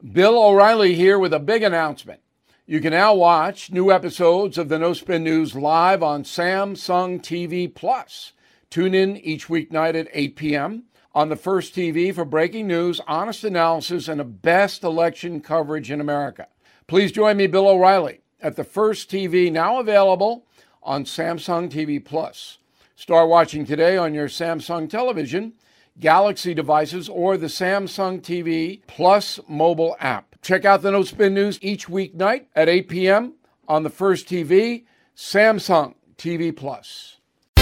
Bill O'Reilly here with a big announcement. You can now watch new episodes of the No Spin News live on Samsung TV Plus. Tune in each weeknight at 8 p.m. on the First TV for breaking news, honest analysis, and the best election coverage in America. Please join me, Bill O'Reilly, at the First TV, now available on Samsung TV Plus. Start watching today on your Samsung television, Galaxy devices, or the Samsung TV Plus mobile app. Check out the No Spin News each weeknight at 8 p.m. on the First TV, Samsung TV Plus.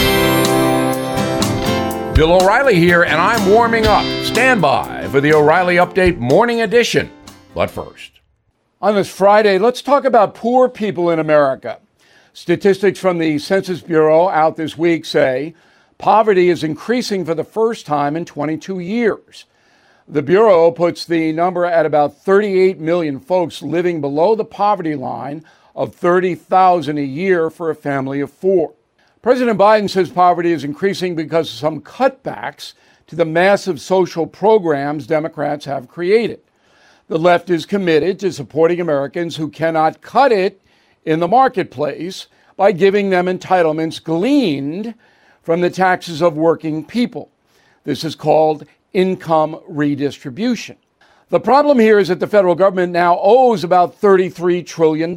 Bill O'Reilly here, and I'm warming up. Stand by for the O'Reilly Update Morning Edition. But first, on this Friday, let's talk about poor people in America. Statistics from the Census Bureau out this week say poverty is increasing for the first time in 22 years. The Bureau puts the number at about 38 million folks living below the poverty line of $30,000 a year for a family of four. President Biden says poverty is increasing because of some cutbacks to the massive social programs Democrats have created. The left is committed to supporting Americans who cannot cut it in the marketplace by giving them entitlements gleaned from the taxes of working people. This is called income redistribution. The problem here is that the federal government now owes about $33 trillion.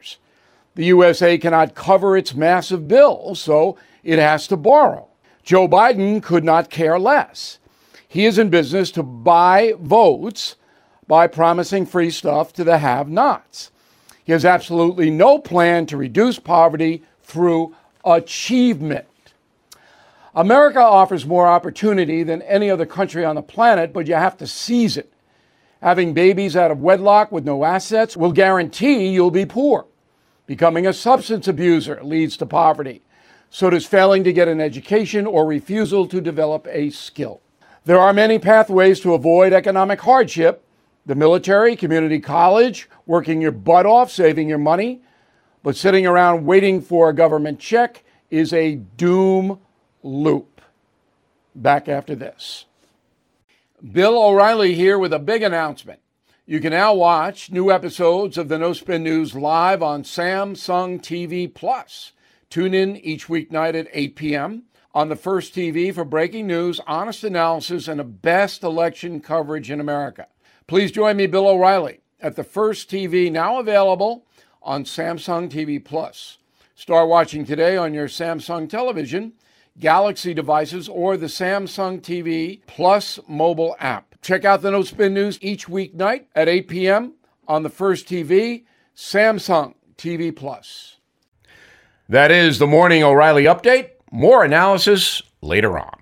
The USA cannot cover its massive bill, so it has to borrow. Joe Biden could not care less. He is in business to buy votes by promising free stuff to the have-nots. He has absolutely no plan to reduce poverty through achievement. America offers more opportunity than any other country on the planet, but you have to seize it. Having babies out of wedlock with no assets will guarantee you'll be poor. Becoming a substance abuser leads to poverty. So does failing to get an education or refusal to develop a skill. There are many pathways to avoid economic hardship: the military, community college, working your butt off, saving your money. But sitting around waiting for a government check is a doom loop. Back after this. Bill O'Reilly here with a big announcement. You can now watch new episodes of the No Spin News live on Samsung TV Plus. Tune in each weeknight at 8 p.m. on the First TV for breaking news, honest analysis, and the best election coverage in America. Please join me, Bill O'Reilly, at the First TV, now available on Samsung TV Plus. Start watching today on your Samsung television, Galaxy devices, or the Samsung TV Plus mobile app. Check out the No Spin News each weeknight at 8 p.m. on the First TV, Samsung TV Plus. That is the Morning O'Reilly Update. More analysis later on.